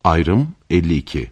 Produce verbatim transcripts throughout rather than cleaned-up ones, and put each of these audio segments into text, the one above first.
Ayrım elli iki.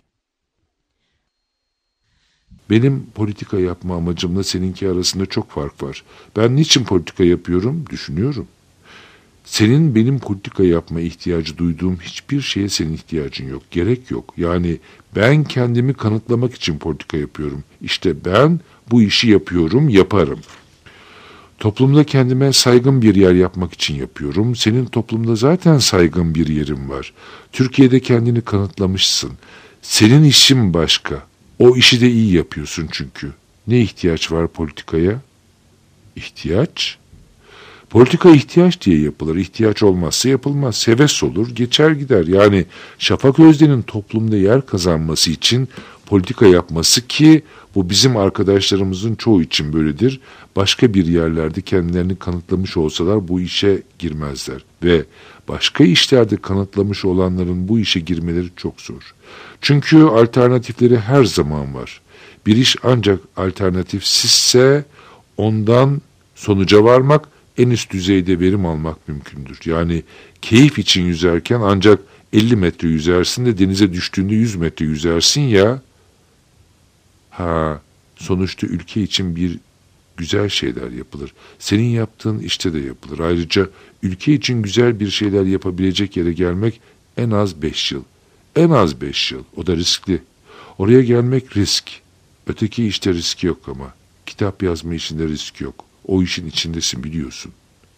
Benim politika yapma amacımla seninki arasında çok fark var. Ben niçin politika yapıyorum? Düşünüyorum. Senin benim politika yapma ihtiyacı duyduğum hiçbir şeye senin ihtiyacın yok. Gerek yok. Yani ben kendimi kanıtlamak için politika yapıyorum. İşte ben bu işi yapıyorum, yaparım. Toplumda kendime saygın bir yer yapmak için yapıyorum. Senin toplumda zaten saygın bir yerin var. Türkiye'de kendini kanıtlamışsın. Senin işin başka. O işi de iyi yapıyorsun çünkü. Ne ihtiyaç var politikaya? İhtiyaç? Politika ihtiyaç diye yapılır. İhtiyaç olmazsa yapılmaz. Heves olur, geçer gider. Yani Şafak Özden'in toplumda yer kazanması için politika yapması, ki bu bizim arkadaşlarımızın çoğu için böyledir. Başka bir yerlerde kendilerini kanıtlamış olsalar bu işe girmezler. Ve başka işlerde kanıtlamış olanların bu işe girmeleri çok zor. Çünkü alternatifleri her zaman var. Bir iş ancak alternatifsizse ondan sonuca varmak, en üst düzeyde verim almak mümkündür. Yani keyif için yüzerken ancak elli metre yüzersin de denize düştüğünde yüz metre yüzersin ya. Ha, sonuçta ülke için bir güzel şeyler yapılır. Senin yaptığın işte de yapılır. Ayrıca ülke için güzel bir şeyler yapabilecek yere gelmek en az beş yıl. En az beş yıl. O da riskli. Oraya gelmek risk. Öteki işte risk yok ama. Kitap yazma işinde risk yok. O işin içindesin, biliyorsun.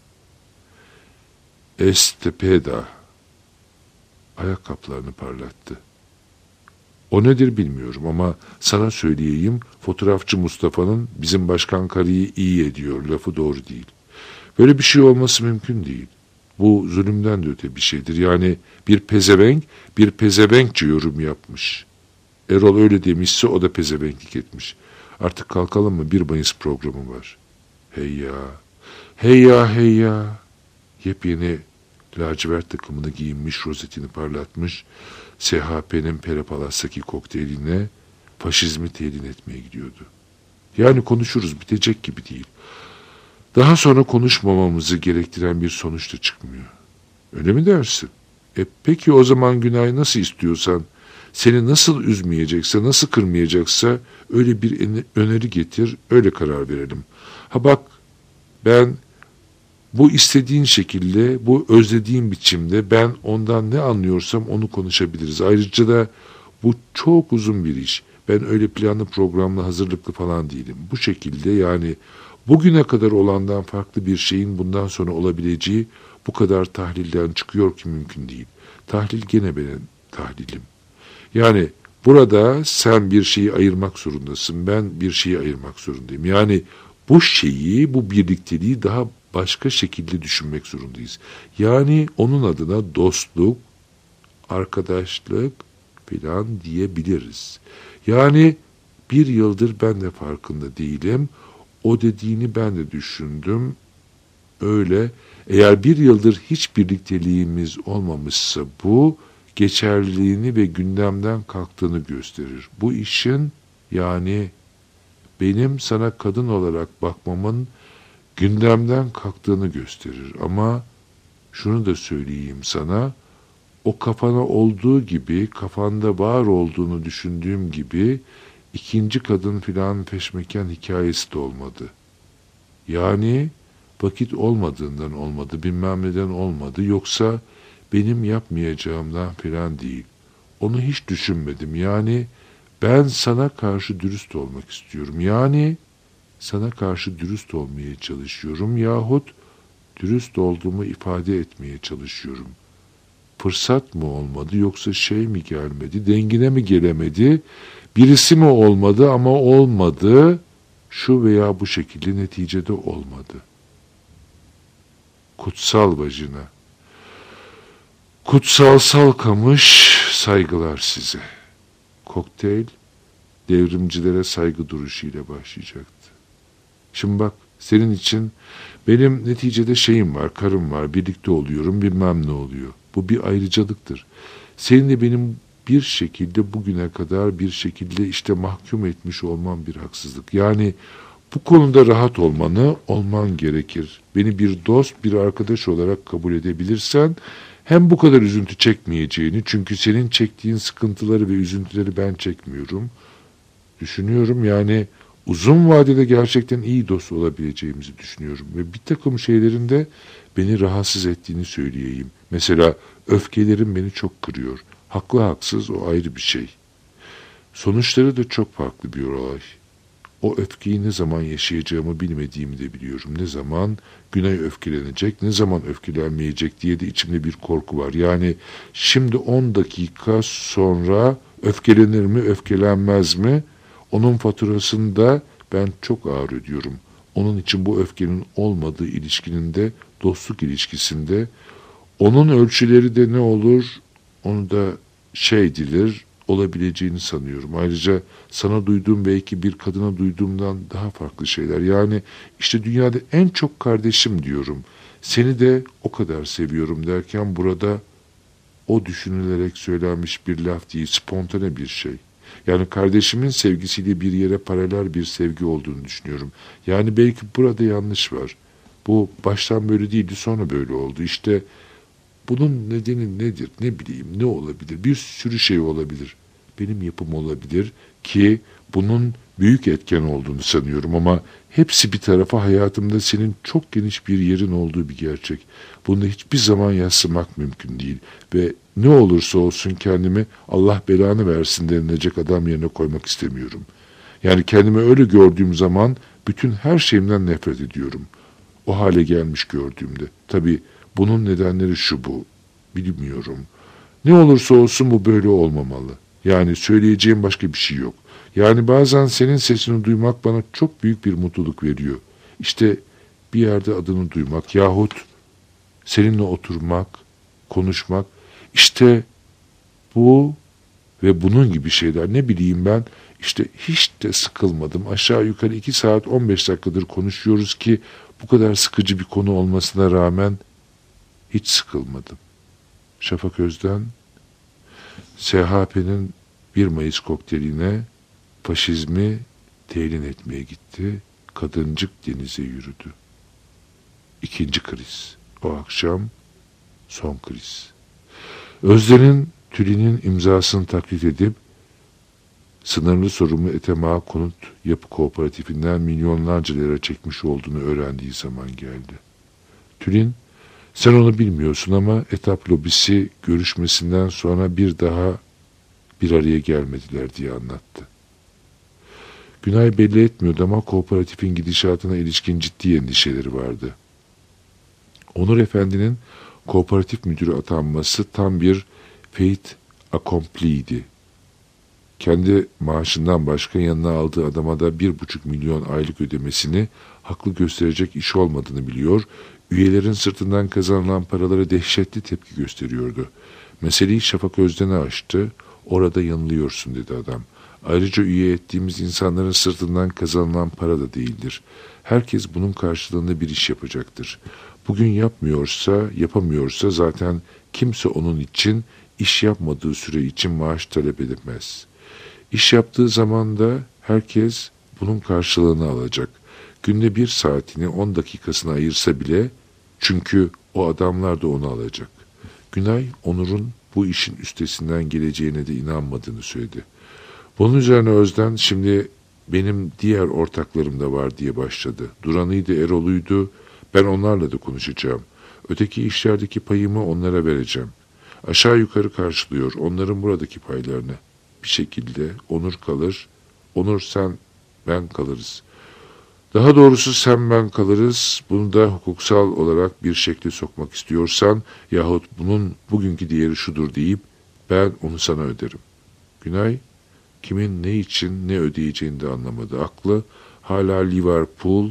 Estepeda ayakkabılarını parlattı. O nedir bilmiyorum ama sana söyleyeyim, fotoğrafçı Mustafa'nın bizim başkan karıyı iyi ediyor lafı doğru değil. Böyle bir şey olması mümkün değil. Bu zulümden de öte bir şeydir. Yani bir pezevenk, bir pezevenkçe yorum yapmış. Erol öyle demişse o da pezevenklik etmiş. Artık kalkalım mı? Bir Mayıs programı var. Hey ya, hey ya, hey ya. Yepyeni lacivert takımını giyinmiş, rozetini parlatmış, S H P'nin Perapalass'taki kokteyline faşizmi telin etmeye gidiyordu. Yani konuşuruz, bitecek gibi değil. Daha sonra konuşmamamızı gerektiren bir sonuç da çıkmıyor. Öyle mi dersin? E peki o zaman Günay, nasıl istiyorsan, seni nasıl üzmeyecekse, nasıl kırmayacaksa öyle bir öneri getir, öyle karar verelim. Ha bak, ben bu istediğin şekilde, bu özlediğin biçimde ben ondan ne anlıyorsam onu konuşabiliriz. Ayrıca da bu çok uzun bir iş. Ben öyle planlı programlı hazırlıklı falan değilim. Bu şekilde, yani bugüne kadar olandan farklı bir şeyin bundan sonra olabileceği bu kadar tahlilden çıkıyor ki mümkün değil. Tahlil gene benim tahlilim. Yani burada sen bir şeyi ayırmak zorundasın, ben bir şeyi ayırmak zorundayım. Yani bu şeyi, bu birlikteliği daha başka şekilde düşünmek zorundayız. Yani onun adına dostluk, arkadaşlık falan diyebiliriz. Yani bir yıldır ben de farkında değilim. O dediğini ben de düşündüm. Öyle. Eğer bir yıldır hiç birlikteliğimiz olmamışsa bu geçerliliğini ve gündemden kalktığını gösterir. Bu işin, yani benim sana kadın olarak bakmamın gündemden kalktığını gösterir. Ama şunu da söyleyeyim sana, o kafana olduğu gibi, kafanda var olduğunu düşündüğüm gibi ikinci kadın filan peşmeken hikayesi de olmadı. Yani vakit olmadığından olmadı, bilmem neden olmadı, yoksa benim yapmayacağımdan filan değil. Onu hiç düşünmedim. Yani ben sana karşı dürüst olmak istiyorum. Yani sana karşı dürüst olmaya çalışıyorum yahut dürüst olduğumu ifade etmeye çalışıyorum. Fırsat mı olmadı, yoksa şey mi gelmedi, dengine mi gelemedi, birisi mi olmadı ama olmadı, şu veya bu şekilde neticede olmadı. Kutsal vajina, kutsal salkamış, saygılar size. Kokteyl devrimcilere saygı duruşuyla başlayacaktı. Şimdi bak, senin için benim neticede şeyim var, karım var, birlikte oluyorum, bilmem ne oluyor. Bu bir ayrıcalıktır. Senin de benim bir şekilde bugüne kadar bir şekilde işte mahkum etmiş olmam bir haksızlık. Yani bu konuda rahat olmanı, olman gerekir. Beni bir dost, bir arkadaş olarak kabul edebilirsen hem bu kadar üzüntü çekmeyeceğini, çünkü senin çektiğin sıkıntıları ve üzüntüleri ben çekmiyorum. Düşünüyorum, yani uzun vadede gerçekten iyi dost olabileceğimizi düşünüyorum. Ve bir takım şeylerin de beni rahatsız ettiğini söyleyeyim. Mesela öfkelerim beni çok kırıyor. Haklı haksız o ayrı bir şey. Sonuçları da çok farklı bir olay. O öfkeyi ne zaman yaşayacağımı bilmediğimi de biliyorum. Ne zaman Güney öfkelenecek, ne zaman öfkelenmeyecek diye de içimde bir korku var. Yani şimdi on dakika sonra öfkelenir mi, öfkelenmez mi? Onun faturasını da ben çok ağır ödüyorum. Onun için bu öfkenin olmadığı ilişkinin de, dostluk ilişkisinde, onun ölçüleri de ne olur, onu da şey edilir, olabileceğini sanıyorum. Ayrıca sana duyduğum belki bir kadına duyduğumdan daha farklı şeyler. Yani işte dünyada en çok kardeşim diyorum. Seni de o kadar seviyorum derken burada o düşünülerek söylenmiş bir laf değil, spontane bir şey. Yani kardeşimin sevgisiyle bir yere paralel bir sevgi olduğunu düşünüyorum. Yani belki burada yanlış var. Bu baştan böyle değildi, sonra böyle oldu. İşte bunun nedeni nedir? Ne bileyim, ne olabilir? Bir sürü şey olabilir. Benim yapım olabilir ki bunun büyük etken olduğunu sanıyorum, ama hepsi bir tarafa hayatımda senin çok geniş bir yerin olduğu bir gerçek. Bunu hiçbir zaman yadsımak mümkün değil ve ne olursa olsun kendimi Allah belanı versin denilecek adam yerine koymak istemiyorum. Yani kendimi öyle gördüğüm zaman bütün her şeyimden nefret ediyorum. O hale gelmiş gördüğümde. Tabii bunun nedenleri şu bu, bilmiyorum. Ne olursa olsun bu böyle olmamalı. Yani söyleyeceğim başka bir şey yok. Yani bazen senin sesini duymak bana çok büyük bir mutluluk veriyor. İşte bir yerde adını duymak yahut seninle oturmak, konuşmak, işte bu ve bunun gibi şeyler, ne bileyim ben, işte hiç de sıkılmadım. Aşağı yukarı iki saat on beş dakikadır konuşuyoruz ki bu kadar sıkıcı bir konu olmasına rağmen hiç sıkılmadım. Şafak Özden, S H P'nin bir Mayıs kokteyline faşizmi telin etmeye gitti. Kadıncık denize yürüdü. İkinci kriz. O akşam son kriz. Özden'in Tülin'in imzasını taklit edip sınırlı sorumlu Etema Konut Yapı Kooperatifinden milyonlarca lira çekmiş olduğunu öğrendiği zaman geldi. Tülin, sen onu bilmiyorsun ama Etap lobisi görüşmesinden sonra bir daha bir araya gelmediler diye anlattı. Günay belli etmiyordu ama kooperatifin gidişatına ilişkin ciddi endişeleri vardı. Onur Efendi'nin kooperatif müdürü atanması tam bir fait accompli'ydi. Kendi maaşından başka yanına aldığı adama da bir buçuk milyon aylık ödemesini haklı gösterecek iş olmadığını biliyor, üyelerin sırtından kazanılan paralara dehşetli tepki gösteriyordu. Meseleyi Şafak Özden'e açtı, orada yanılıyorsun dedi adam. Ayrıca üye ettiğimiz insanların sırtından kazanılan para da değildir. Herkes bunun karşılığında bir iş yapacaktır. Bugün yapmıyorsa, yapamıyorsa zaten kimse onun için iş yapmadığı süre için maaş talep edilmez. İş yaptığı zaman da herkes bunun karşılığını alacak. Günde bir saatini on dakikasını ayırsa bile, çünkü o adamlar da onu alacak. Günay, Onur'un bu işin üstesinden geleceğine de inanmadığını söyledi. Bunun üzerine Özden, şimdi benim diğer ortaklarım da var diye başladı. Duran'ıydı, Erol'uydu, ben onlarla da konuşacağım. Öteki işlerdeki payımı onlara vereceğim. Aşağı yukarı karşılıyor onların buradaki paylarını. Bir şekilde Onur kalır, Onur sen, ben kalırız. Daha doğrusu sen ben kalırız, bunu da hukuksal olarak bir şekle sokmak istiyorsan yahut bunun bugünkü değeri şudur deyip ben onu sana öderim. Günay, kimin ne için ne ödeyeceğini de anlamadı. Aklı hala Liverpool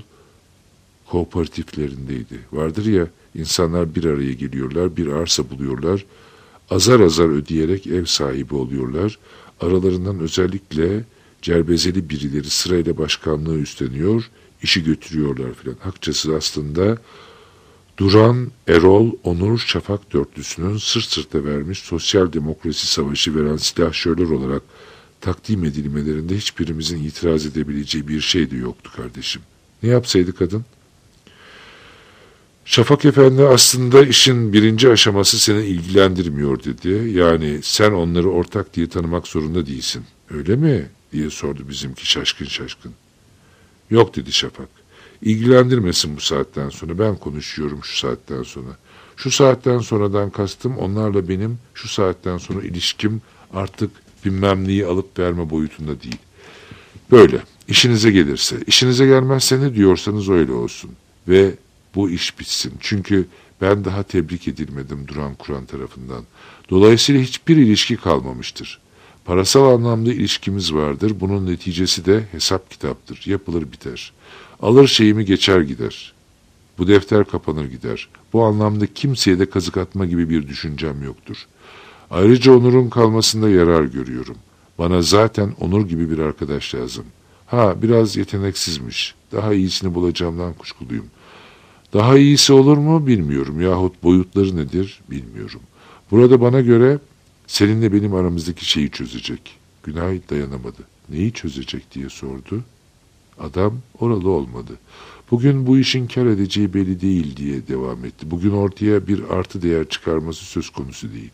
kooperatiflerindeydi. Vardır ya, insanlar bir araya geliyorlar, bir arsa buluyorlar, azar azar ödeyerek ev sahibi oluyorlar. Aralarından özellikle cerbezeli birileri sırayla başkanlığı üstleniyor, işi götürüyorlar filan. Akçası aslında Duran, Erol, Onur, Şafak dörtlüsünün sırt sırta vermiş sosyal demokrasi savaşı veren silahşörler olarak takdim edilmelerinde hiçbirimizin itiraz edebileceği bir şey de yoktu kardeşim. Ne yapsaydı kadın? Şafak Efendi aslında işin birinci aşaması seni ilgilendirmiyor dedi. Yani sen onları ortak diye tanımak zorunda değilsin. Öyle mi? Diye sordu bizimki şaşkın şaşkın. Yok dedi Şafak. İlgilendirmesin bu saatten sonra. Ben konuşuyorum şu saatten sonra. Şu saatten sonradan kastım onlarla benim şu saatten sonra ilişkim artık bilmem neyi alıp verme boyutunda değil. Böyle. İşinize gelirse. İşinize gelmezse ne diyorsanız öyle olsun. Ve bu iş bitsin. Çünkü ben daha tebrik edilmedim Duran Kuran tarafından. Dolayısıyla hiçbir ilişki kalmamıştır. Parasal anlamda ilişkimiz vardır. Bunun neticesi de hesap kitaptır. Yapılır biter. Alır şeyimi geçer gider. Bu defter kapanır gider. Bu anlamda kimseye de kazık atma gibi bir düşüncem yoktur. Ayrıca Onur'un kalmasında yarar görüyorum. Bana zaten Onur gibi bir arkadaş lazım. Ha, biraz yeteneksizmiş. Daha iyisini bulacağımdan kuşkuluyum. Daha iyisi olur mu bilmiyorum. Yahut boyutları nedir bilmiyorum. Burada bana göre seninle benim aramızdaki şeyi çözecek. Günay dayanamadı. Neyi çözecek diye sordu. Adam oralı olmadı. Bugün bu işin kar edeceği belli değil diye devam etti. Bugün ortaya bir artı değer çıkarması söz konusu değil.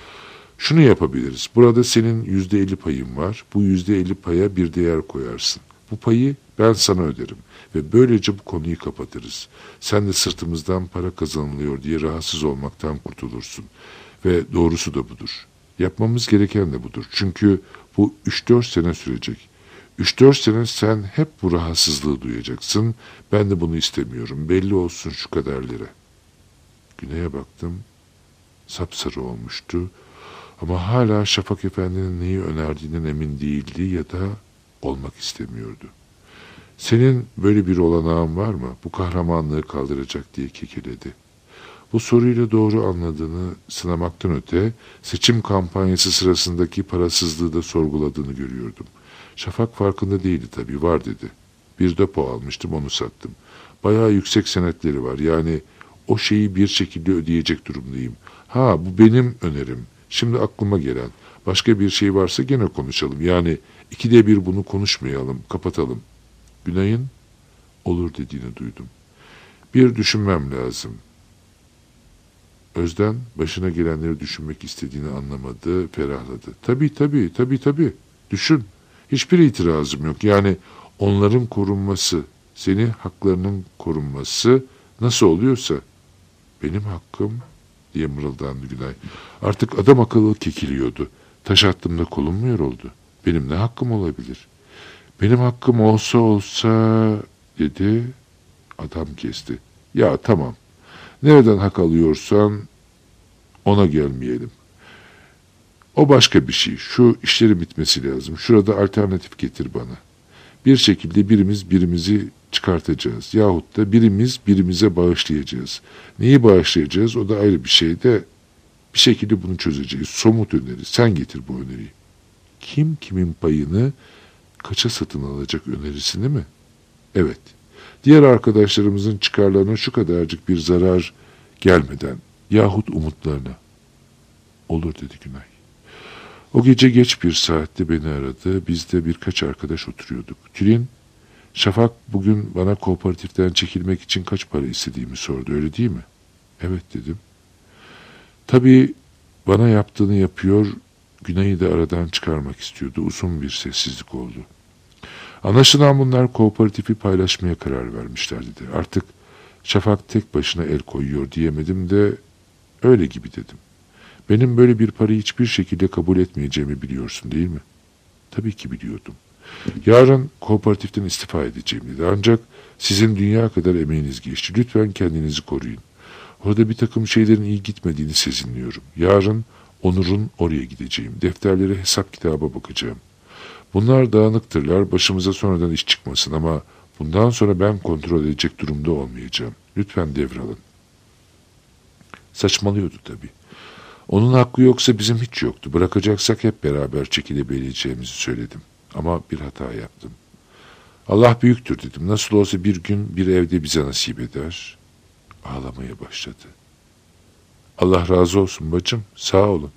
Şunu yapabiliriz. Burada senin yüzde elli payın var. Bu yüzde elli paya bir değer koyarsın. Bu payı ben sana öderim. Ve böylece bu konuyu kapatırız. Sen de sırtımızdan para kazanılıyor diye rahatsız olmaktan kurtulursun. Ve doğrusu da budur. Yapmamız gereken de budur. Çünkü bu üç dört sene sürecek. üç dört sene sen hep bu rahatsızlığı duyacaksın. Ben de bunu istemiyorum. Belli olsun şu kadar lira. Güney'e baktım. Sapsarı olmuştu. Ama hala Şafak Efendi'nin neyi önerdiğinden emin değildi ya da olmak istemiyordu. Senin böyle bir olanağın var mı? Bu kahramanlığı kaldıracak diye kekeledi. Bu soruyla doğru anladığını sınamaktan öte seçim kampanyası sırasındaki parasızlığı da sorguladığını görüyordum. Şafak farkında değildi tabii, var dedi. Bir depo almıştım, onu sattım. Bayağı yüksek senetleri var, yani o şeyi bir şekilde ödeyecek durumdayım. Ha, bu benim önerim. Şimdi aklıma gelen başka bir şey varsa gene konuşalım. Yani ikide bir bunu konuşmayalım, kapatalım. Günay'ın olur dediğini duydum. Bir düşünmem lazım. Özden başına gelenleri düşünmek istediğini anlamadı, ferahladı. Tabii tabii, tabii tabii. Düşün. Hiçbir itirazım yok. Yani onların korunması, senin haklarının korunması nasıl oluyorsa benim hakkım diye mırıldandı Günay. Artık adam akıllı kekiliyordu. Taş attığımda kolum mu yoruldu? Benim ne hakkım olabilir? Benim hakkım olsa olsa dedi. Adam kesti. Ya tamam. Nereden hak alıyorsan ona gelmeyelim. O başka bir şey. Şu işlerin bitmesi lazım. Şurada alternatif getir bana. Bir şekilde birimiz birimizi çıkartacağız. Yahut da birimiz birimize bağışlayacağız. Neyi bağışlayacağız? O da ayrı bir şey de bir şekilde bunu çözeceğiz. Somut öneri. Sen getir bu öneriyi. Kim kimin payını kaça satın alacak önerisini mi? Evet. Diğer arkadaşlarımızın çıkarlarına şu kadarcık bir zarar gelmeden yahut umutlarına. Olur dedi Günay. O gece geç bir saatte beni aradı. Biz de birkaç arkadaş oturuyorduk. Tülin, Şafak bugün bana kooperatiften çekilmek için kaç para istediğimi sordu, öyle değil mi? Evet dedim. Tabii bana yaptığını yapıyor, Günay'ı da aradan çıkarmak istiyordu. Uzun bir sessizlik oldu. Anlaşılan bunlar kooperatifi paylaşmaya karar vermişler dedi. Artık Şafak tek başına el koyuyor diyemedim de öyle gibi dedim. Benim böyle bir parayı hiçbir şekilde kabul etmeyeceğimi biliyorsun değil mi? Tabii ki biliyordum. Yarın kooperatiften istifa edeceğim dedi. Ancak sizin dünya kadar emeğiniz geçti. Lütfen kendinizi koruyun. Orada bir takım şeylerin iyi gitmediğini sezinliyorum. Yarın Onur'un oraya gideceğim. Defterlere, hesap kitaba bakacağım. Bunlar dağınıktırlar. Başımıza sonradan iş çıkmasın ama bundan sonra ben kontrol edecek durumda olmayacağım. Lütfen devralın. Saçmalıyordu tabii. Onun hakkı yoksa bizim hiç yoktu. Bırakacaksak hep beraber çekilebileceğimizi söyledim. Ama bir hata yaptım. Allah büyüktür dedim. Nasıl olsa bir gün bir evde bize nasip eder. Ağlamaya başladı. Allah razı olsun bacım, sağ olun.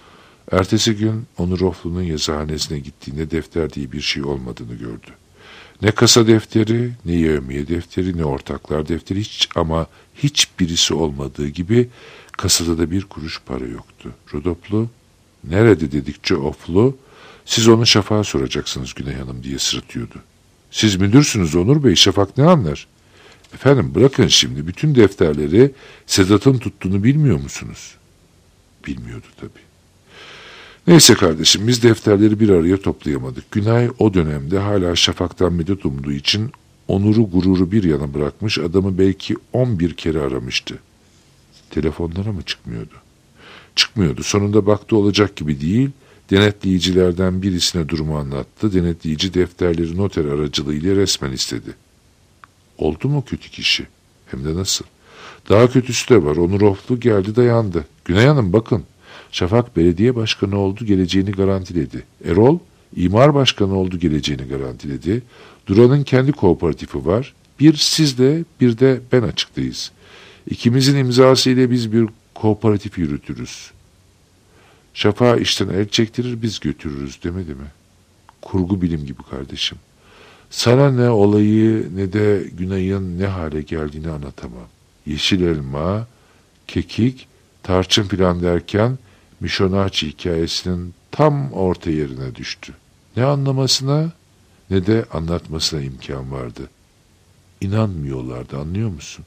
Ertesi gün Onur Oflu'nun yazıhanesine gittiğinde defter diye bir şey olmadığını gördü. Ne kasa defteri, ne yevmiye defteri, ne ortaklar defteri, hiç ama hiç birisi olmadığı gibi kasada da bir kuruş para yoktu. Rodoplu, nerede dedikçe oflu, siz onu Şafak'a soracaksınız Güney Hanım diye sırıtıyordu. Siz müdürsünüz Onur Bey, Şafak ne anlar? Efendim bırakın şimdi, bütün defterleri Sedat'ın tuttuğunu bilmiyor musunuz? Bilmiyordu tabii. Neyse kardeşim, biz defterleri bir araya toplayamadık. Günay o dönemde hala Şafak'tan medet umduğu için onuru gururu bir yana bırakmış, adamı belki on bir kere aramıştı. Telefonlara mı çıkmıyordu? Çıkmıyordu. Sonunda baktı olacak gibi değil, denetleyicilerden birisine durumu anlattı. Denetleyici defterleri noter aracılığıyla resmen istedi. Oldu mu kötü kişi? Hem de nasıl? Daha kötüsü de var. Onur Oflu geldi dayandı. Güney Hanım bakın. Şafak belediye başkanı oldu, geleceğini garantiledi. Erol imar başkanı oldu, geleceğini garantiledi. Duran'ın kendi kooperatifi var. Bir sizle bir de ben açıktayız. İkimizin imzası ile biz bir kooperatif yürütürüz. Şafak'a işten el çektirir, biz götürürüz demedi mi? Kurgu bilim gibi kardeşim. Sana ne olayı ne de Günay'ın ne hale geldiğini anlatamam. Yeşil elma, kekik, tarçın filan derken Mişonaçi hikayesinin tam orta yerine düştü. Ne anlamasına ne de anlatmasına imkan vardı. İnanmıyorlardı, anlıyor musun?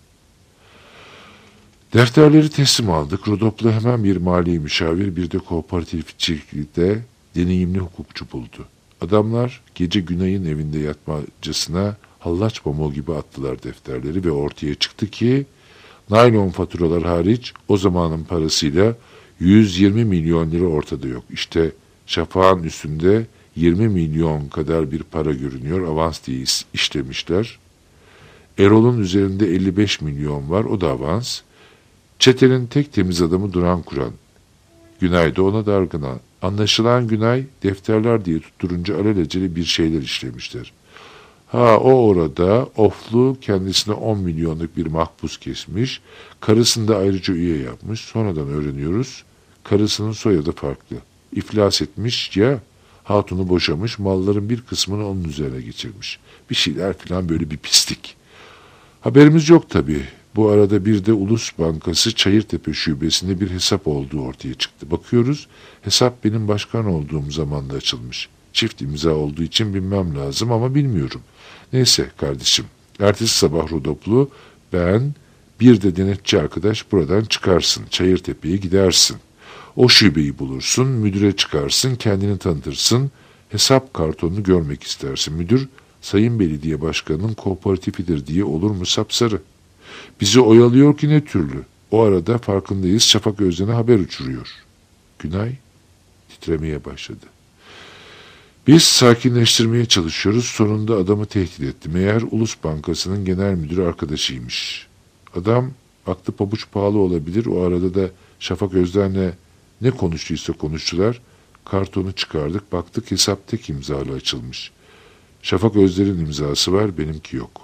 Defterleri teslim aldık. Rodoplu hemen bir mali müşavir, bir de kooperatifçilikte deneyimli hukukçu buldu. Adamlar gece Günay'ın evinde yatmacasına hallaç pamuğu gibi attılar defterleri ve ortaya çıktı ki naylon faturalar hariç o zamanın parasıyla yüz yirmi milyon lira ortada yok. İşte Şafak'ın üstünde yirmi milyon kadar bir para görünüyor. Avans diye işlemişler. Erol'un üzerinde elli beş milyon var. O da avans. Çetenin tek temiz adamı Duran Kuran. Günay da ona dargına. Anlaşılan Günay defterler diye tutturunca alelacele bir şeyler işlemişler. Ha o orada oflu kendisine on milyonluk bir mahpus kesmiş. Karısını da ayrıca üye yapmış. Sonradan öğreniyoruz. Karısının soyadı farklı. İflas etmiş ya, hatunu boşamış, malların bir kısmını onun üzerine geçirmiş. Bir şeyler falan, böyle bir pislik. Haberimiz yok tabii. Bu arada bir de Ulus Bankası Çayırtepe Şubesi'nde bir hesap olduğu ortaya çıktı. Bakıyoruz, hesap benim başkan olduğum zamanda açılmış. Çift imza olduğu için bilmem lazım ama bilmiyorum. Neyse kardeşim, ertesi sabah Rodoplu, ben, bir de denetçi arkadaş buradan çıkarsın, Çayırtepe'ye gidersin. O şubeyi bulursun, müdüre çıkarsın, kendini tanıtırsın, hesap kartonunu görmek istersin. Müdür, sayın belediye başkanının kooperatifidir diye olur mu sapsarı? Bizi oyalıyor ki ne türlü. O arada farkındayız, Şafak Özden'e haber uçuruyor. Günay titremeye başladı. Biz sakinleştirmeye çalışıyoruz, sonunda adamı tehdit etti. Meğer Ulus Bankası'nın genel müdürü arkadaşıymış. Adam, aklı pabuç pahalı olabilir, o arada da Şafak Özden'le ne konuştuysa konuştular. Kartonu çıkardık, baktık hesap tek imzalı açılmış. Şafak Özden'in imzası var, benimki yok.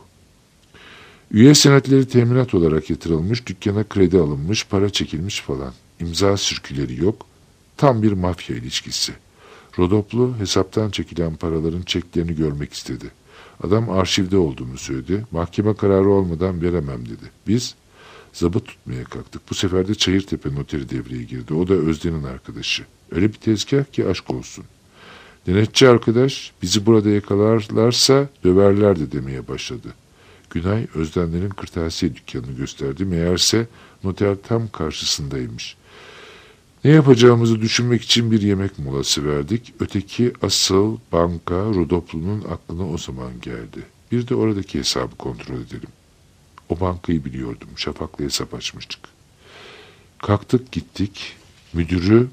Üye senetleri teminat olarak yatırılmış, dükkana kredi alınmış, para çekilmiş falan. İmza sirküleri yok. Tam bir mafya ilişkisi. Rodoplu hesaptan çekilen paraların çeklerini görmek istedi. Adam arşivde olduğunu söyledi. Mahkeme kararı olmadan veremem dedi. Biz zabıt tutmaya kalktık. Bu sefer de Çayırtepe noteri devreye girdi. O da Özden'in arkadaşı. Öyle bir tezgah ki aşk olsun. Denetçi arkadaş, bizi burada yakalarlarsa döverler de demeye başladı. Günay Özdenlerin kırtasiye dükkanını gösterdi. Meğerse noter tam karşısındaymış. Ne yapacağımızı düşünmek için bir yemek molası verdik. Öteki asıl banka Rodoplu'nun aklına o zaman geldi. Bir de oradaki hesabı kontrol edelim. O bankayı biliyordum. Şafak'la hesap açmıştık. Kalktık gittik. Müdürü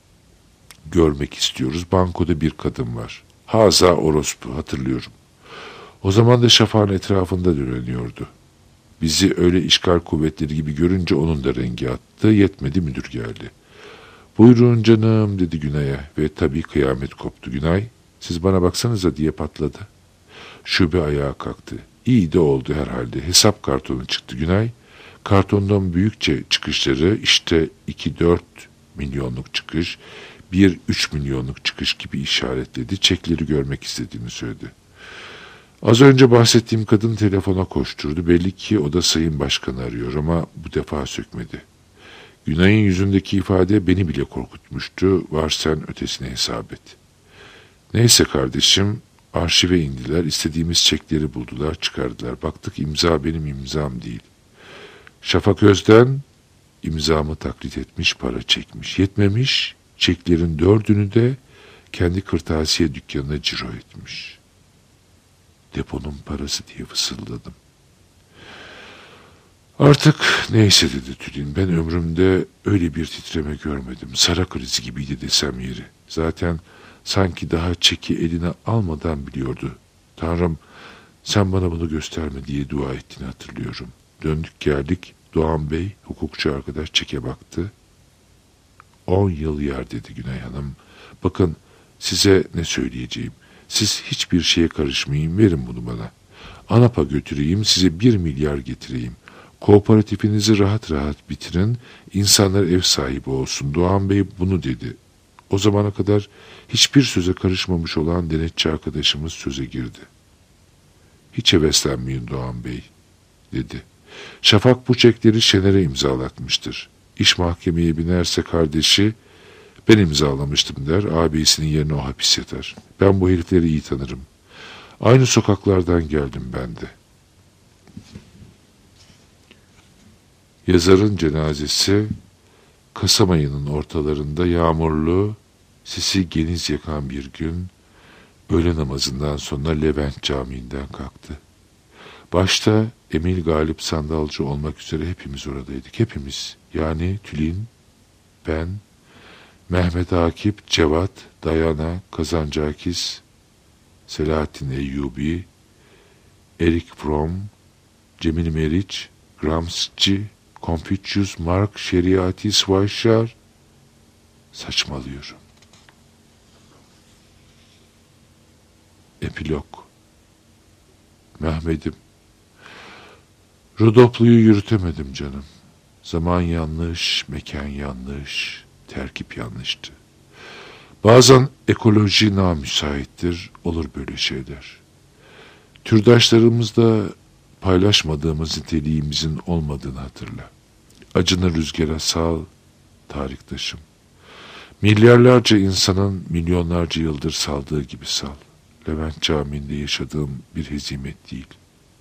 görmek istiyoruz. Bankoda bir kadın var. Haza orospu, hatırlıyorum. O zaman da Şafak'ın etrafında dönüyordu. Bizi öyle işgal kuvvetleri gibi görünce onun da rengi attı. Yetmedi, müdür geldi. Buyurun canım dedi Günay'a ve tabii kıyamet koptu. Günay, siz bana baksanıza diye patladı. Şube ayağa kalktı. İyi de oldu herhalde. Hesap kartonu çıktı Günay. Kartondan büyükçe çıkışları, işte iki dört milyonluk çıkış, bir üç milyonluk çıkış gibi işaretledi. Çekleri görmek istediğini söyledi. Az önce bahsettiğim kadın telefona koşturdu. Belli ki o da Sayın Başkan'ı arıyor ama bu defa sökmedi. Günay'ın yüzündeki ifade beni bile korkutmuştu. Var sen ötesine hesap et. Neyse kardeşim, arşive indiler. İstediğimiz çekleri buldular, çıkardılar. Baktık imza benim imzam değil. Şafak Özden imzamı taklit etmiş, para çekmiş. Yetmemiş, çeklerin dördünü de kendi kırtasiye dükkanına ciro etmiş. Deponun parası diye fısıldadım. Artık neyse dedi Tülin. Ben ömrümde öyle bir titreme görmedim. Sara krizi gibiydi desem yeri. Zaten sanki daha çeki eline almadan biliyordu. Tanrım sen bana bunu gösterme diye dua ettiğini hatırlıyorum. Döndük geldik. Doğan Bey, hukukçu arkadaş çeke baktı. On yıl yer dedi Günay Hanım. Bakın size ne söyleyeceğim. Siz hiçbir şeye karışmayın, verin bunu bana. ANAP'a götüreyim, size bir milyar getireyim. Kooperatifinizi rahat rahat bitirin, insanlar ev sahibi olsun. Doğan Bey bunu dedi. O zamana kadar hiçbir söze karışmamış olan denetçi arkadaşımız söze girdi. Hiç heveslenmeyin Doğan Bey, dedi. Şafak bu çekleri Şener'e imzalatmıştır. İş mahkemeye binerse kardeşi, ben imzalamıştım der, ağabeyisinin yerine o hapis yatar. Ben bu herifleri iyi tanırım. Aynı sokaklardan geldim ben de. Yazarın cenazesi, Kasım ayının ortalarında yağmurlu, sisi geniz yakan bir gün, öğle namazından sonra Levent Camii'nden kalktı. Başta Emil Galip Sandalcı olmak üzere hepimiz oradaydık. Hepimiz, yani Tülin, ben, Mehmet Akif, Cevat, Dayana, Kazancakis, Selahattin Eyyubi, Erik Fromm, Cemil Meriç, Gramsci, Confucius, Mark, Şeriati, Schweitzer. Saçmalıyorum. Epilog. Mehmet'im. Rodoplu'yu yürütemedim canım. Zaman yanlış, mekan yanlış, terkip yanlıştı. Bazen ekoloji namüsaittir, olur böyle şeyler. Türdaşlarımızla paylaşmadığımız niteliğimizin olmadığını hatırla. Acını rüzgara sal, tariktaşım. Milyarlarca insanın milyonlarca yıldır saldığı gibi sal. Levent Camii'nde yaşadığım bir hezimet değil.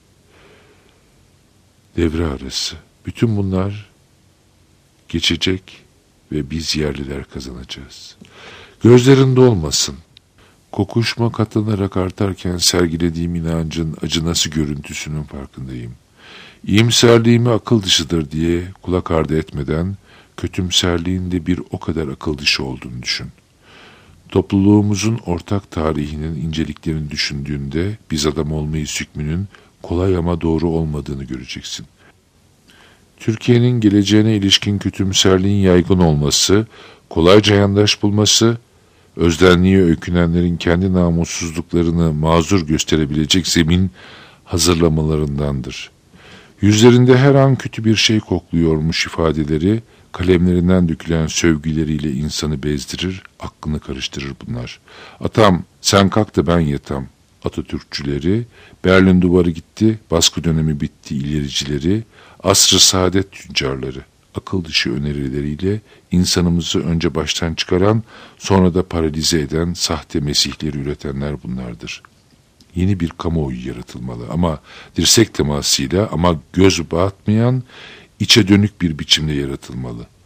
Devre arası. Bütün bunlar geçecek ve biz yerliler kazanacağız. Gözlerinde olmasın. Kokuşma katlanarak artarken sergilediğim inancın acınası görüntüsünün farkındayım. İyimserliğimi akıl dışıdır diye kulak ardı etmeden kötümserliğin de bir o kadar akıl dışı olduğunu düşün. Topluluğumuzun ortak tarihinin inceliklerini düşündüğünde biz adam olmayı hükmünün kolay ama doğru olmadığını göreceksin. Türkiye'nin geleceğine ilişkin kötümserliğin yaygın olması, kolayca yandaş bulması, özdenliğe öykünenlerin kendi namussuzluklarını mazur gösterebilecek zemin hazırlamalarındandır. Yüzlerinde her an kötü bir şey kokluyormuş ifadeleri, kalemlerinden dökülen sövgüleriyle insanı bezdirir, aklını karıştırır bunlar. Atam, sen kalk da ben yatam. Atatürkçüleri, Berlin duvarı gitti, baskı dönemi bitti ilericileri, asr-ı saadet tüccarları, akıl dışı önerileriyle insanımızı önce baştan çıkaran, sonra da paralize eden sahte mesihleri üretenler bunlardır. Yeni bir kamuoyu yaratılmalı ama dirsek temasıyla, ama göz batmayan, içe dönük bir biçimde yaratılmalı.